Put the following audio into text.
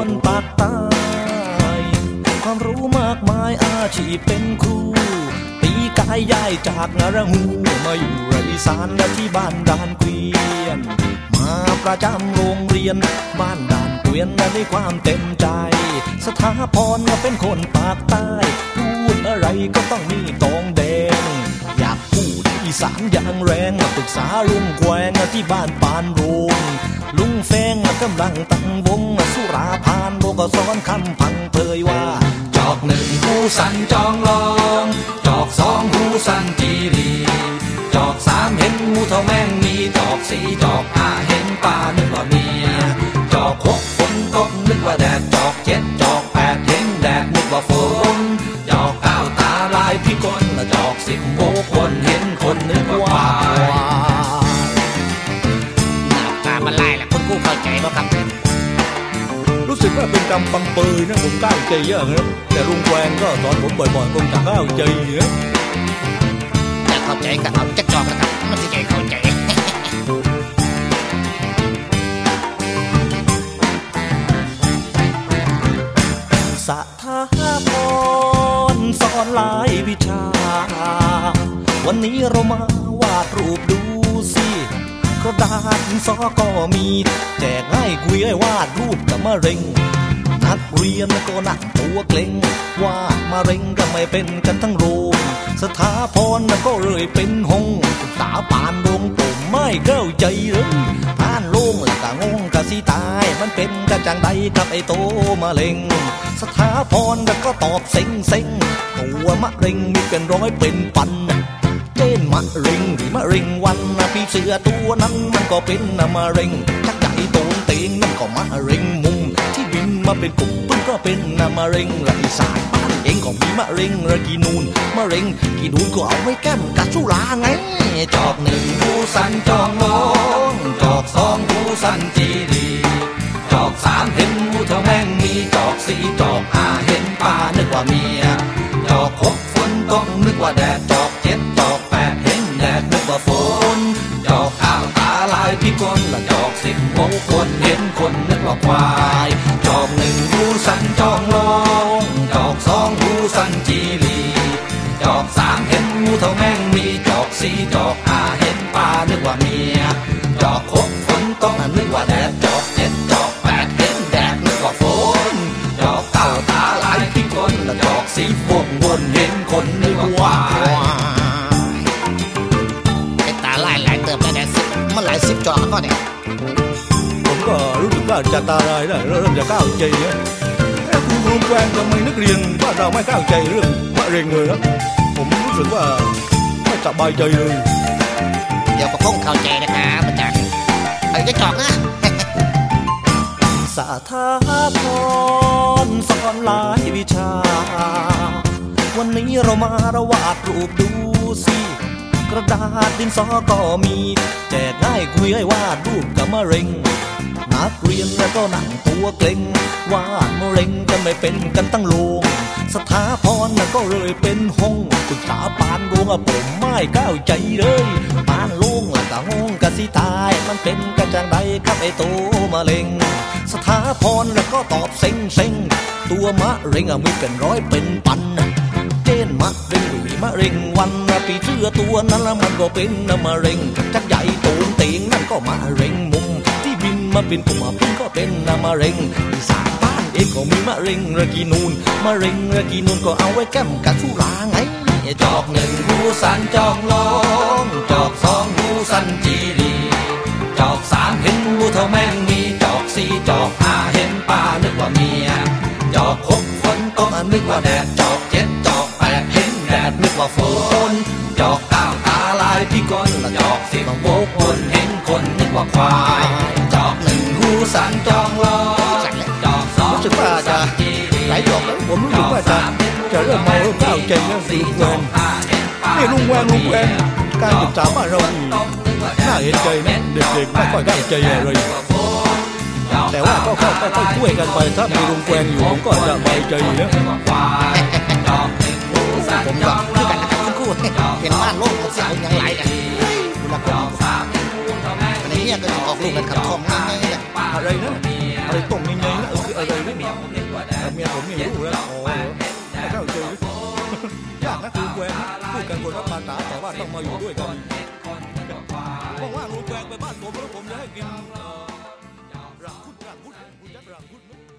คนปากใต้ความรู้มากมายอาชีพเป็นครูปีกายย้ายจากนรหูมาอยู่อีสานและที่บ้านด่านเกวียนมาประจำโรงเรียนบ้านด่านเกวียนด้วยความเต็มใจสถาพรก็เป็นคนปากใต้พูดอะไรก็ต้องมีตองแดงอยากพูดอีสานอย่างแรงปรึกษาลุงแกวงที่บ้านปานโรงลุงแฟงกำลังตั้งวงสุราพานโบก็สอนคำพังเผยว่าจอกหนึ่งหูสันจองลองจอกสองหูสันจีรีจอกสามเห็นงูเท่าแมงมีจอกสี่จอกห้าเห็นป่านึกว่าเมียจอกหกฝนตกนึกว่าแดดจอกเจ็ดจอกแปดเห็นแดดนึกว่าฝนจอกเก้าตาลายพิกลและจอกสิบโบกคนเห็นคนนึกว่าควายหน้าตามันไล่ละคุณกู้เข้าใจป่ะครับรู้สึกว่าเป็นกำปังปืนนะผมก้าวใจเยอะนะแต่ลุงแกวงก็สอนผมบ่อยๆคงจะก้าวใจนะจะเข้าใจก็เอาจักจอกนะครับมันจะใจเข้าใจสถาพรสอนหลายวิชาวันนี้เรามาวาดรูปดูสิกระดาษดินสอก็มีแจกให้คุยให้วาดรูปกับมะเร็งนักเรียนก็นั่งตัวเกร็งวาดมะเร็งก็ไม่เป็นกันทั้งโรงสถาพรก็เลยเป็นหงตาปานโรงผมไม่เข้าใจเลยผ่านโรงแล้วก็งงกะสิตายมันเป็นกะจังใดกับไอ้โตมะเร็งสถาพรก็ตอบเซ็งเซ็งตัวมะเร็งมีเป็นร้อยเป็นพันเจนมะเร็งหรือมะเร็งวันพี่เสือตัวนั้นมันก็เป็นมะเร็งชักใหญ่โตนเตียงนั่นก็มะเร็งมุมที่บินมาเป็นกลุ่มเพิ่งก็เป็นมะเร็งและอีสานบ้านเองก็มีมะเร็งระกีนูนมะเร็งกีนูนก็เอาไว้แก้มกับสุราไงจอกหนึ่งหูสันจองลองจอกสองหูสันจีรีจอกสามเห็นงูเท่าแมงมีจอกสี่จอกห้าเห็นป่านึกว่าเมียจอกหกฝนตกนึกว่าแดดจอกเจ็ดจอกแปดเห็นแดดนึกว่าฝนจอกเก้าตาลายพิกลและจอกสิบโบกคนเห็นคนนึกว่าควายจอกหนึ่งหูสันจองลองจอกสองหูสันจีรีจอกสามเห็นงูเท่าแมงมีจอกสี่จอกห้าเห็นป่านึกว่าเมียจอกหกฝนตกนึกว่าแดดจอกเจ็ดจอกแปดเห็นแดดนึกว่าฝนจอกเก้าตาลายพิกลและจอกสี่โบกคนเห็นคนนึกว่าควายไอ้ตาลายหลายเติมแล้วแดดสิบมันหลายสิบจอกก็เนี่ยผมก็รู้สึกว่าจะตาลายแล้วเริ่มจะก้าวใจเนี่ยคุณครูแกวงทำไมนักเรียนบ้านเราไม่ก้าวใจเรื่องมะเร็งเลยนะผมรู้สึกว่าไม่สบายใจเลยเดี๋ยวก็คงเข้าใจนะครับอาจารย์ไอ้จะจอกนะสถาพรสอนหลายวิชาวันนี้เรามาระวาดรูปดูสิกระดาษดินสอก็มีแจกให้คุยให้วาดรูปกับมะเร็งนักเรียนแล้วก็นั่งตัวเกร็งวาดมะเร็งก็ไม่เป็นกันตั้งโรงสถาพรก็เลยเป็นหงปรึกษาปานโรงผมไม่ก้าวใจเลยปานโรงแล้วก็งงกะสิตายมันเป็นกันจังใดกับไอ้โตมะเร็งสถาพรแล้วก็ตอบเซ็งเซ็งตัวมะเร็งมีเป็นร้อยเป็นพันเจนมะเร็งมีมะเร็งวันปีเสื้อตัวนั้นมันก็เป็นมะเร็งจักใหญ่โตนเตียงนั่นก็มะเร็งมุมที่บินมาเป็นกลุ่มเพิ่งก็เป็นมะเร็งอีสานบ้านเองก็มีมะเร็งระกีนูนมะเร็งระกีนูนก็เอาไว้แก้มกับสุราไงจอกหนึ่งหูสันจองลองจอกสองหูสันจีรีจอกสามเห็นงูเท่าแมงมีจอกสี่จอกห้าเห็นป่านึกว่าเมียจอกหกฝนตกนึกว่าแดดจอกเจ็ดจอกแปดเห็นแดดนึกว่าฝนจอกเก้าตาลายพิกลและจอกสิบโบกคนเห็นคนนึกว่าควายจอกหนึ่งหูสันจองลองจอกสองรู้สึกว่าจะหลายจอกแล้วผมรู้สึกว่าจะเริ่มเมาเริ่มก้าวใจแล้วลุงแวงนี่ลุงแวงการศึกษาบ้านเราน่าเห็นใจนะเด็กๆไม่ค่อยก้าวใจอะไรแต่ว่าก็ช่วยกันไปถ้ามีลุงแวงอยู่ผมก็จะสบายใจนะผมกับด้วยกันนะครับทั้งคู่เห็นบ้านโลกมันเสียงยังไหลกันเวลาผมอันนี้ก็จะออกลูกกันขับทองง่ายๆอะไรนะอะไรตรงง่ายๆนะคืออะไรนะรู้แล้วอ๋อไม่เข้าใจยากนะครูแกวงพูดกันคนละภาษาแต่ว่าต้องมาอยู่ด้วยกันว่างๆครูแกวงไปบ้านผมแล้วผมจะให้กินรังคุดรังคุดรังคุด